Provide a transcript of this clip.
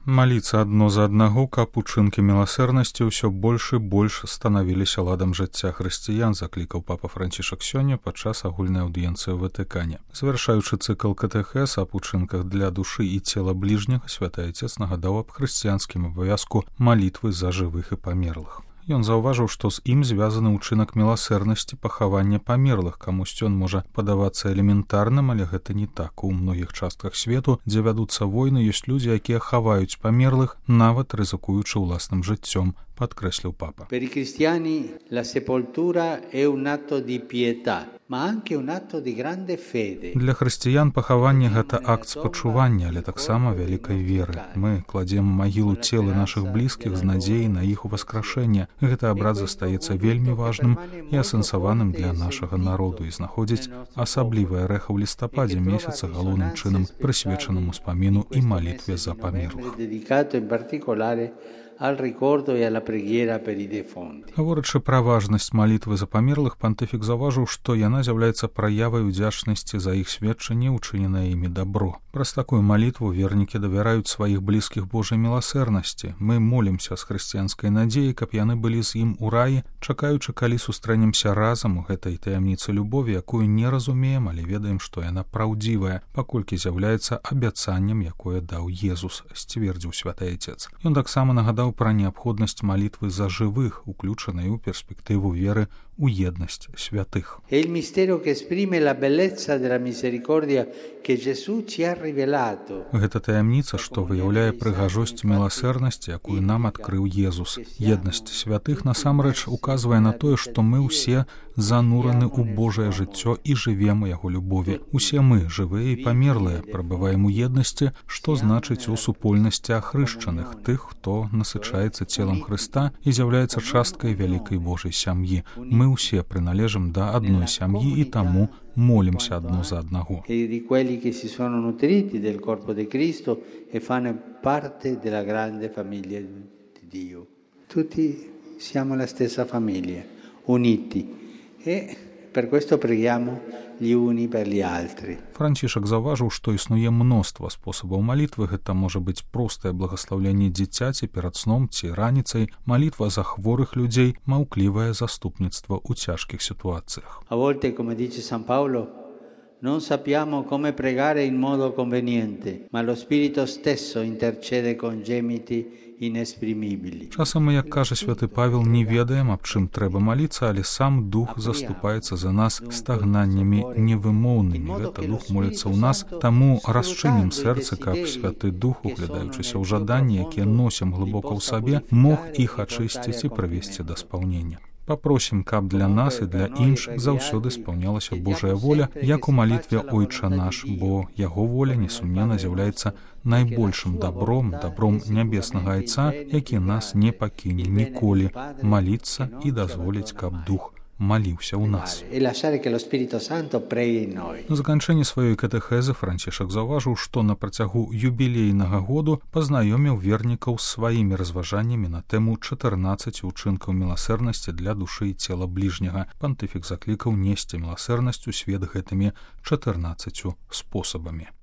Маліцца адно за аднаго, каб учынкі міласэрнасці ўсё больш і больш станавіліся ладам жыцця хрысціян, заклікаў папа Францішак сёння падчас агульнай аўдыенцыі ў Ватыкане. Завяршаючы цыкл катэхез аб учынках для душы і цела бліжняга, святы Айцец нагадаў аб хрысціянскім абавязку малітвы за жывых і памерлых. Ён заўважыў, што з ім звязаны ўчынак міласэрнасці пахавання памерлых. Камусьці ён можа падавацца элементарным, але гэта не так. У многіх частках свету, дзе вядуцца войны, ёсць людзі, якія хаваюць памерлых, нават рызыкуючы ўласным жыццём, падкрэсліў папа. Per i cristiani la sepoltura è un atto di pietà, ma anche un atto di grande fede. Для хрысціян пахаванне гэта акт спачування, але таксама вялікай веры. Мы кладзем у магілу целы нашых блізкіх з надзеяй на іх уваскрашэнне. Гэты абрад застаецца вельмі важным і асэнсаваным для нашага народу і знаходзіць асаблівае рэха ў лістападзе месяца, галоўным чынам прысвечаным успаміну і малітве за памерлых. Al ricordo e alla preghiera per i defunti. Гаворачы пра важнасць малітвы за памерлых, пантыфік заўважыў, што яна з'яўляецца праявай удзячнасці за іх сведчанне, учыненае імі дабро. Праз такую малітву вернікі давяраюць сваіх блізкіх Божай міласэрнасці. Мы молімся з хрысціянскай надзеяй, каб яны былі з ім у раі, чакаючы, калі сустрэнемся разам у гэтай таямніцы любові, якую не разумеем, але ведаем, што яна праўдзівая, паколькі з'яўляецца абяцаннем, якое даў Езус, сцвердзіў святы Айцец. Ён таксама нагадаў пра неабходнасць малітвы за жывых, уключанай у перспектыву веры у еднасць святых. È il mistero che esprime la bellezza della misericordia che Gesù ci ha rivelato. Гэта таямніца, што выяўляе прыгажосць міласэрнасці, якую нам адкрыў Езус. Еднасць святых насамрэч указвае на тое, што мы ўсе занураны ў Божае жыццё і жывем у яго любові. Усе мы, жывыя і памерлыя, прабываем у еднасці, што значыць у супольнасці ахрышчаных, тых, хто насычаецца целам Хрыста і з'яўляецца часткай вялікай Божай сям'і. Мы ўсе прыналежым да адной сям'і і таму молімся адно за аднаго. Di quelli che si sono nutriti del corpo di Cristo e fanno parte della grande famiglia di Dio. Tutti siamo la stessa famiglia, uniti. E per questo preghiamo gli uni per gli altri. Францішак заўважыў, што існуе мноства спосабаў малітвы. Гэта можа быць простае благаслаўленне дзіцяці перад сном ці раніцай, малітва за хворых людзей, маўклівае заступніцтва ў цяжкіх сітуацыях. A volte, come dice San Paolo, non sappiamo come pregare in modo conveniente, ma lo Spirito stesso intercede con gemiti inesprimibili. Часам, як кажа святы Павел, не ведаем, аб чым трэба маліцца, але сам дух заступаецца за нас стагнаннямі невымоўнымі. Гэта дух моліцца ў нас, таму расчынім сэрцы, каб святы дух, углядаючыся ў жаданні, якія носім глыбока ў сабе, мог іх ачысціць і прывесці да спаўнення. Папросім, каб для нас і для іншых заўсёды спаўнялася Божая воля, як у малітве «Ойча наш», бо яго воля, несумненна, з'яўляецца найбольшым добром, добром нябеснага Айца, які нас не пакіне ніколі, маліцца і дазволіць, каб дух маліўся ў нас. На заканчэнні сваёй катэхезы Францішак заўважыў, што на працягу юбілейнага году пазнаёміў вернікаў з сваімі разважаннямі на тэму 14 учынкаў міласэрнасці для душы і цела бліжняга. Пантыфік заклікаў несці міласэрнасць у свет гэтымі 14 спосабамі.